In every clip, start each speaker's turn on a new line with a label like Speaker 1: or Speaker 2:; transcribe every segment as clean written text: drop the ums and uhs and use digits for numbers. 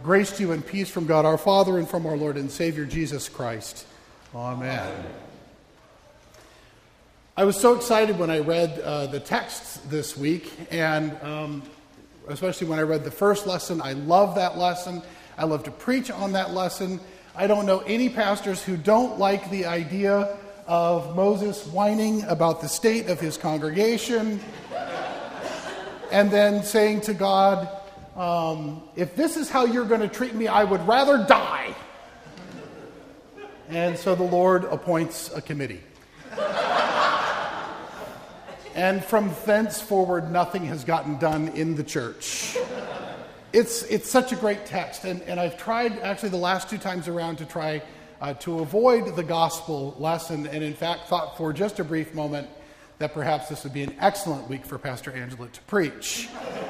Speaker 1: Grace to you and peace from God our Father and from our Lord and Savior Jesus Christ. Amen. I was so excited when I read the texts this week, and especially when I read the first lesson. I love that lesson. I love to preach on that lesson. I don't know any pastors who don't like the idea of Moses whining about the state of his congregation and then saying to God, if this is how you're going to treat me, I would rather die. And so the Lord appoints a committee. And from thenceforward, nothing has gotten done in the church. It's such a great text. And I've tried, actually, the last two times around to try to avoid the gospel lesson, and in fact thought for just a brief moment that perhaps this would be an excellent week for Pastor Angela to preach.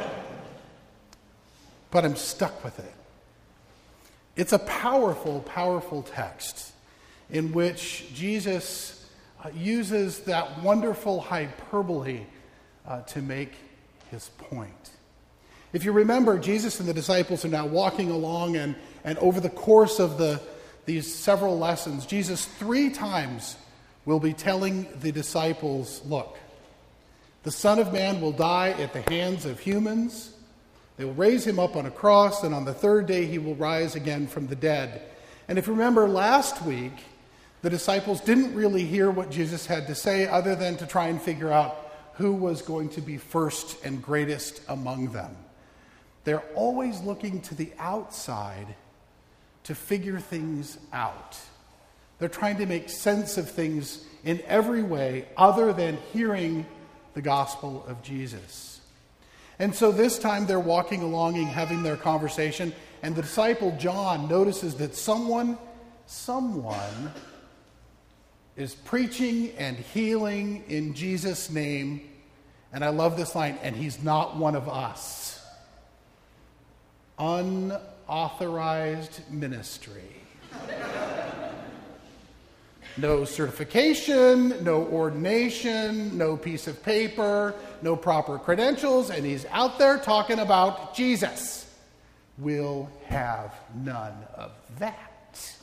Speaker 1: But I'm stuck with it. It's a powerful, powerful text in which Jesus uses that wonderful hyperbole to make his point. If you remember, Jesus and the disciples are now walking along, and over the course of these several lessons, Jesus 3 times will be telling the disciples, look, the Son of Man will die at the hands of humans. They will raise him up on a cross, and on the 3rd day he will rise again from the dead. And if you remember last week, the disciples didn't really hear what Jesus had to say other than to try and figure out who was going to be first and greatest among them. They're always looking to the outside to figure things out. They're trying to make sense of things in every way other than hearing the gospel of Jesus. And so this time they're walking along and having their conversation, and the disciple John notices that someone is preaching and healing in Jesus' name. And I love this line, and he's not one of us. Unauthorized ministry. No certification, no ordination, no piece of paper, no proper credentials, and he's out there talking about Jesus. We'll have none of that.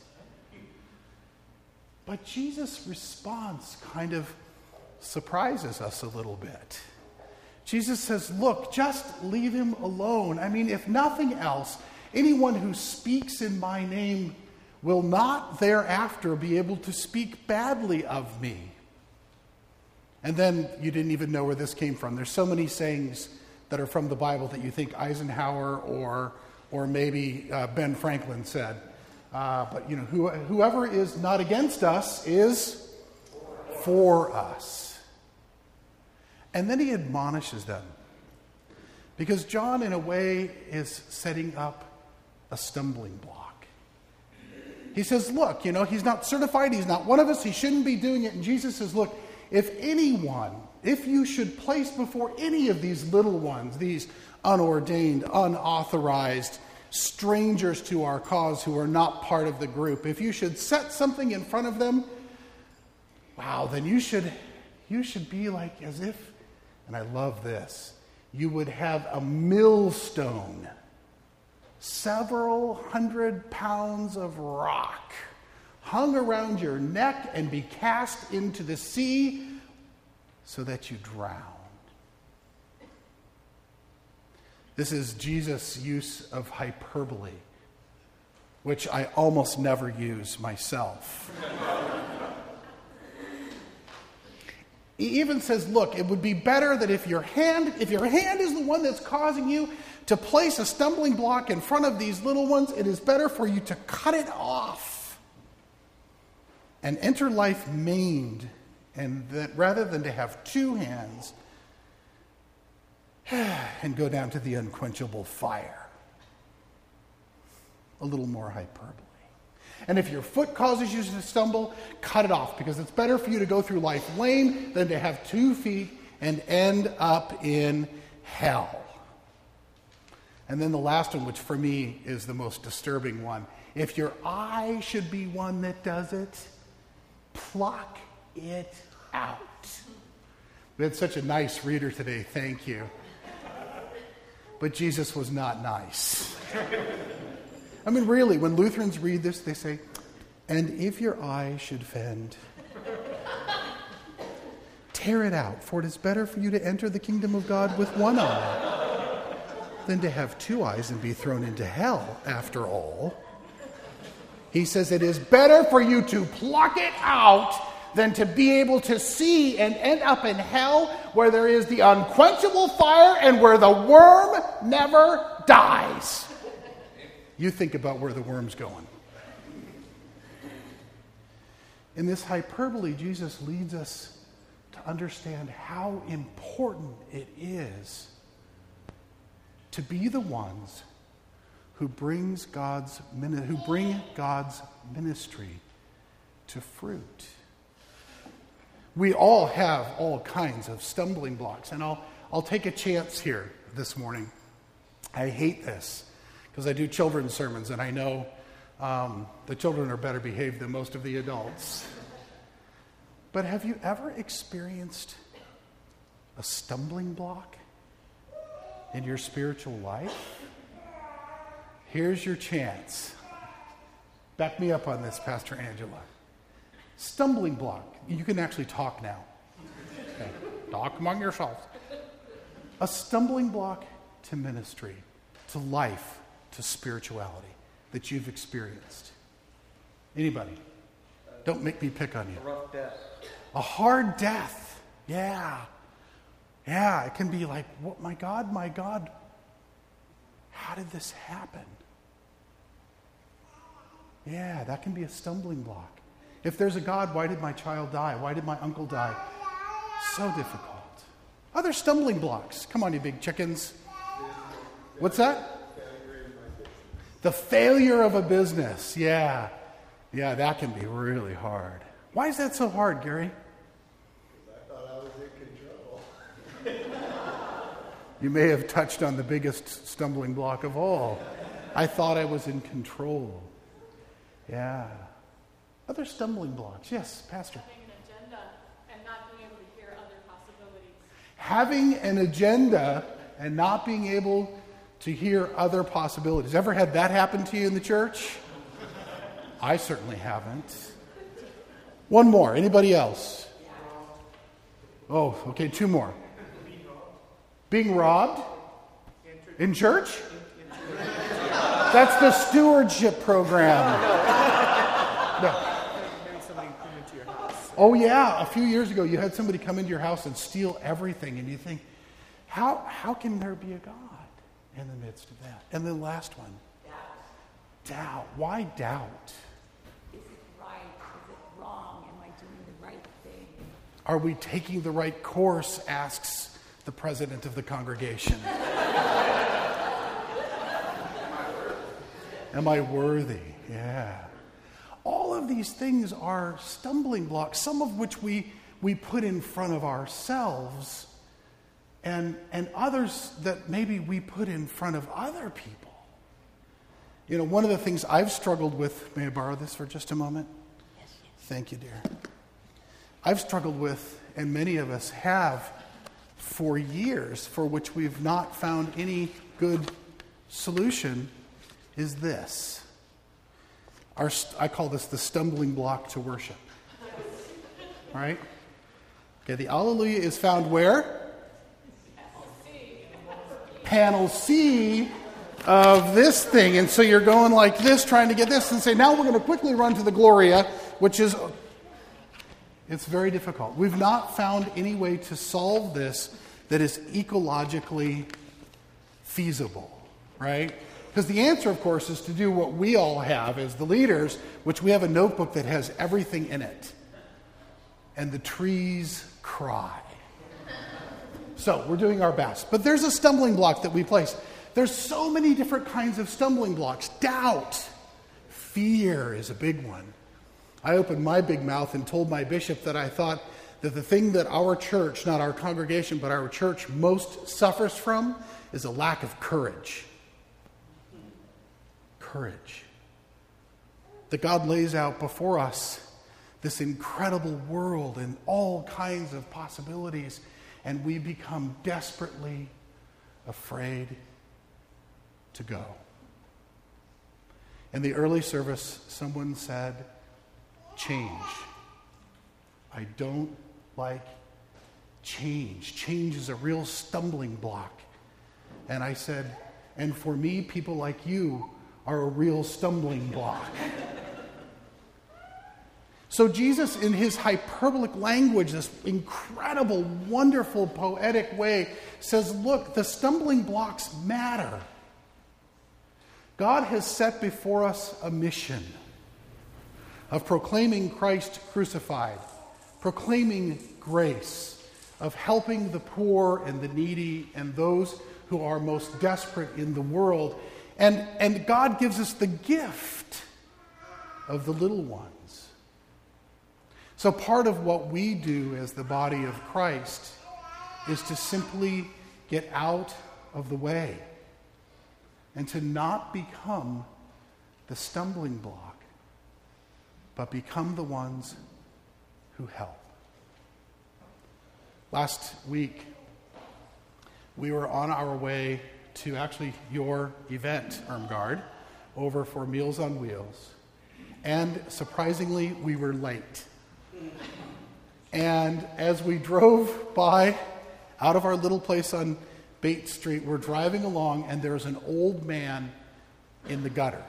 Speaker 1: But Jesus' response kind of surprises us a little bit. Jesus says, look, just leave him alone. I mean, if nothing else, anyone who speaks in my name will not thereafter be able to speak badly of me. And then you didn't even know where this came from. There's so many sayings that are from the Bible that you think Eisenhower or maybe Ben Franklin said. But you know, whoever is not against us is for us. And then he admonishes them. Because John, in a way, is setting up a stumbling block. He says, look, he's not certified, he's not one of us, he shouldn't be doing it. And Jesus says, look, if you should place before any of these little ones, these unordained, unauthorized strangers to our cause who are not part of the group, if you should set something in front of them, wow, then you should be like as if, and I love this, you would have a millstone, several 100 pounds of rock hung around your neck and be cast into the sea so that you drown. This is Jesus' use of hyperbole, which I almost never use myself. He even says, look, it would be better that if your hand is the one that's causing you to place a stumbling block in front of these little ones, it is better for you to cut it off and enter life maimed, and that rather than to have 2 hands and go down to the unquenchable fire. A little more hyperbole. And if your foot causes you to stumble, cut it off, because it's better for you to go through life lame than to have 2 feet and end up in hell. And then the last one, which for me is the most disturbing one. If your eye should be one that does it, pluck it out. We had such a nice reader today, thank you. But Jesus was not nice. I mean, really, when Lutherans read this, they say, and if your eye should offend, tear it out, for it is better for you to enter the kingdom of God with one eye than to have two eyes and be thrown into hell, after all. He says it is better for you to pluck it out than to be able to see and end up in hell where there is the unquenchable fire and where the worm never dies. You think about where the worm's going. In this hyperbole, Jesus leads us to understand how important it is to be the ones who bring God's ministry to fruit. We all have all kinds of stumbling blocks, and I'll take a chance here this morning. I hate this because I do children's sermons, and I know the children are better behaved than most of the adults. But have you ever experienced a stumbling block in your spiritual life? Here's your chance. Back me up on this, Pastor Angela. Stumbling block. You can actually talk now. Okay. Talk among yourselves. A stumbling block to ministry, to life, to spirituality that you've experienced. Anybody? Don't make me pick on you.
Speaker 2: A rough death.
Speaker 1: A hard death. Yeah. Yeah, it can be like, what, my God, how did this happen? Yeah, that can be a stumbling block. If there's a God, why did my child die? Why did my uncle die? So difficult. Other stumbling blocks. Come on, you big chickens. What's that? The failure of a business. Yeah. Yeah, that can be really hard. Why is that so hard, Gary?
Speaker 2: I thought I was in control.
Speaker 1: You may have touched on the biggest stumbling block of all. I thought I was in control. Yeah. Other stumbling blocks. Yes, Pastor.
Speaker 3: Having an agenda and not being able to hear other possibilities.
Speaker 1: Having an agenda and not being able to hear other possibilities. Ever had that happen to you in the church? I certainly haven't. One more. Anybody else? Oh, okay, two more. Being robbed? In church? That's the stewardship program. No. Oh yeah, a few years ago you had somebody come into your house and steal everything, and you think, how can there be a God in the midst of that? And the last one. Doubt. Why doubt?
Speaker 4: Is it right? Is it wrong? Am I doing the right thing?
Speaker 1: Are we taking the right course? Asks the president of the congregation. Am I worthy? Yeah. All of these things are stumbling blocks, some of which we put in front of ourselves, and others that maybe we put in front of other people. You know, one of the things I've struggled with, may I borrow this for just a moment?
Speaker 4: Yes.
Speaker 1: Thank you, dear. I've struggled with, and many of us have, for years, for which we've not found any good solution, is this. I call this the stumbling block to worship. Right? Okay, the Alleluia is found where? Panel C of this thing. And so you're going like this, trying to get this, and say, now we're going to quickly run to the Gloria, which is, it's very difficult. We've not found any way to solve this that is ecologically feasible, right? Because the answer, of course, is to do what we all have as the leaders, which we have a notebook that has everything in it. And the trees cry. So we're doing our best. But there's a stumbling block that we place. There's so many different kinds of stumbling blocks. Doubt. Fear is a big one. I opened my big mouth and told my bishop that I thought that the thing that our church, not our congregation, but our church most suffers from is a lack of courage. Courage. That God lays out before us this incredible world and all kinds of possibilities, and we become desperately afraid to go. In the early service, someone said, change. I don't like change. Change is a real stumbling block. And I said, and for me, people like you are a real stumbling block. So Jesus, in his hyperbolic language, this incredible, wonderful, poetic way, says, look, the stumbling blocks matter. God has set before us a mission of proclaiming Christ crucified, proclaiming grace, of helping the poor and the needy and those who are most desperate in the world. And God gives us the gift of the little ones. So part of what we do as the body of Christ is to simply get out of the way and to not become the stumbling block, but become the ones who help. Last week, we were on our way to actually your event, Irmgard, over for Meals on Wheels. And surprisingly, we were late. And as we drove by out of our little place on Bates Street, we're driving along, and there's an old man in the gutter.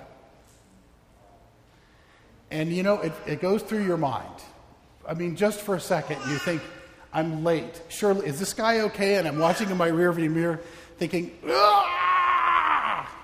Speaker 1: And you know, it goes through your mind. I mean, just for a second, you think, I'm late. Surely, is this guy okay? And I'm watching in my rearview mirror thinking, ah!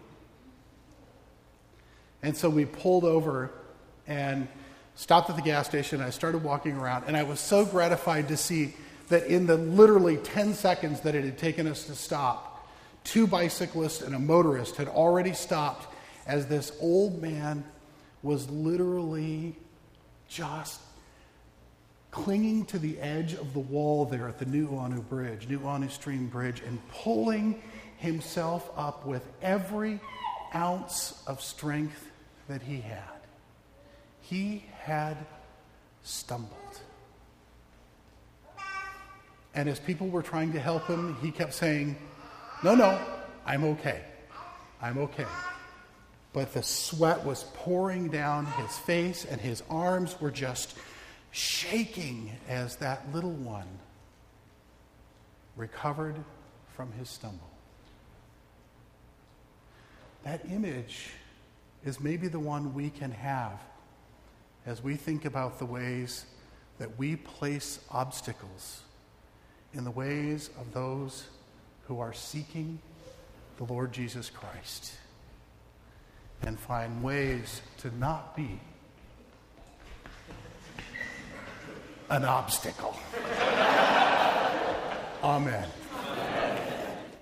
Speaker 1: And so we pulled over and stopped at the gas station. And I started walking around, and I was so gratified to see that in the literally 10 seconds that it had taken us to stop, 2 bicyclists and a motorist had already stopped as this old man was literally just clinging to the edge of the wall there at the Nu'uanu Stream Bridge, and pulling himself up with every ounce of strength that he had. He had stumbled. And as people were trying to help him, he kept saying, no, I'm okay. I'm okay. But the sweat was pouring down his face, and his arms were just shaking as that little one recovered from his stumble. That image is maybe the one we can have as we think about the ways that we place obstacles in the ways of those who are seeking the Lord Jesus Christ, and find ways to not be an obstacle. Amen.